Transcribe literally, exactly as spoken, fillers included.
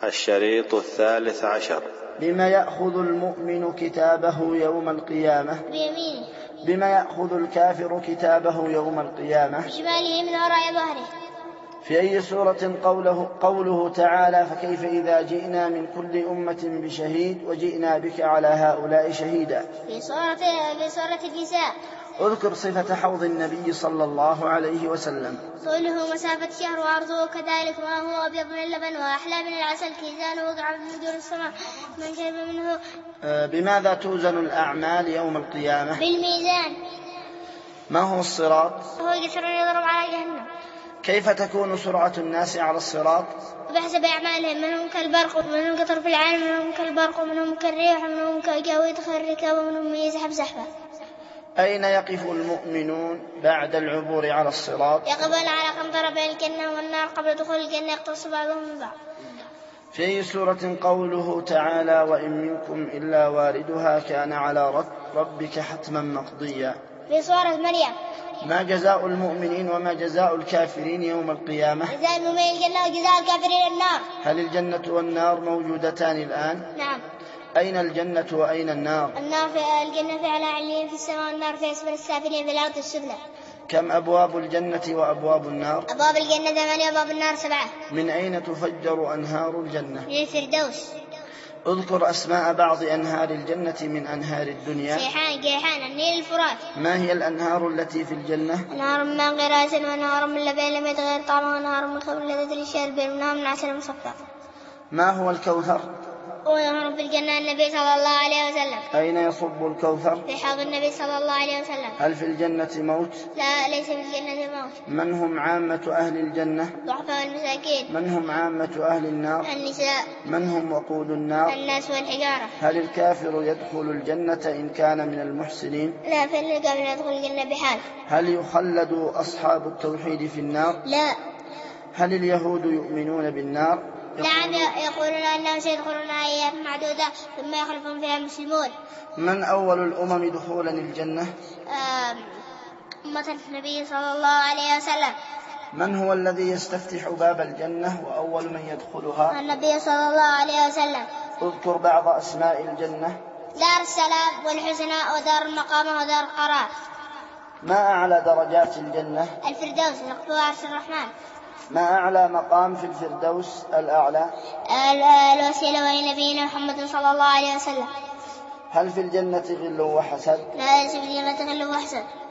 الشريط الثالث عشر. بما يأخذ المؤمن كتابه يوم القيامة. بيمينه. بما يأخذ الكافر كتابه يوم القيامة. بشماله من وراء ظهره. في أي سورة قوله, قوله تعالى فكيف إذا جئنا من كل أمة بشهيد وجئنا بك على هؤلاء شهيدا. في سورة, في سورة النساء. اذكر صفة حوض النبي صلى الله عليه وسلم. طوله مسافة شهر وعرضه كذلك ما هو أبيض من اللبن وأحلى من العسل كيزانه وقع من نجور السماء من شرب منه. آه بماذا توزن الأعمال يوم القيامة؟ بالميزان. ما هو الصراط؟ هو قصر يضرب على جهنم. كيف تكون سرعة الناس على الصراط؟ بحسب أعمالهم، منهم كالبرق ومنهم كطرف العين ومنهم كالبرق ومنهم كالريح ومنهم كالجو يدخل الركاب ومنهم يزحف زحفا. أين يقف المؤمنون بعد العبور على الصراط؟ يقفون على قنطرة بين الجنة والنار قبل دخول الجنة يقتص بعضهم من بعض. في أي سورة قوله تعالى وإن منكم إلا واردها كان على ربك حتما مقضيا. في سورة مريم. ما جزاء المؤمنين وما جزاء الكافرين يوم القيامة؟ جزاء المؤمنين الجنة وجزاء الكافرين النار. هل الجنة والنار موجودتان الآن؟ نعم. أين الجنة وأين النار؟ النار في الجنة في أعلى عليين في السماء والنار في أسفل السافلين في الأرض السفلى. كم أبواب الجنة وأبواب النار؟ أبواب الجنة ثمانية وأبواب النار سبعة. من أين تفجر أنهار الجنة؟ من الفردوس. اذكر أسماء بعض أنهار الجنة من أنهار الدنيا. سيحان جيحان النيل الفرات. ما هي الأنهار التي في الجنة؟ أنهار من غراس وأنهار من لبن لم يتغير طعمه وأنهار من خمر لذة للشاربين وأنهار من عسل مصفى. ما هو الكوثر؟ ونهر في الجنة النبي صلى الله عليه وسلم. أين يصب الكوثر؟ في حوض النبي صلى الله عليه وسلم. هل في الجنة موت؟ لا ليس في الجنة موت. من هم عامة أهل الجنة؟ ضعفاء المساكين. من هم عامة أهل النار؟ النساء. من هم وقود النار؟ الناس والحجارة. هل الكافر يدخل الجنة إن كان من المحسنين؟ لا فالكافر يدخل الجنة بحال. هل يخلد أصحاب التوحيد في النار؟ لا. هل اليهود يؤمنون بالنار؟ نعم يقولون أنهم سيدخلون أيام معدودة ثم يخلفون فيها المسلمون. من أول الأمم دخولا الجنة؟ أمة النبي صلى الله عليه وسلم. من هو الذي يستفتح باب الجنة وأول من يدخلها؟ النبي صلى الله عليه وسلم. اذكر بعض أسماء الجنة. دار السلام والحسنى ودار المقامة ودار القرار. ما أعلى درجات الجنة؟ الفردوس نقطة عرش الرحمن. ما أعلى مقام في الفردوس الأعلى؟ الوسيلة وإلى نبينا محمد صلى الله عليه وسلم. هل في الجنة غل وحسد؟ لا ليس في الجنة غل وحسد.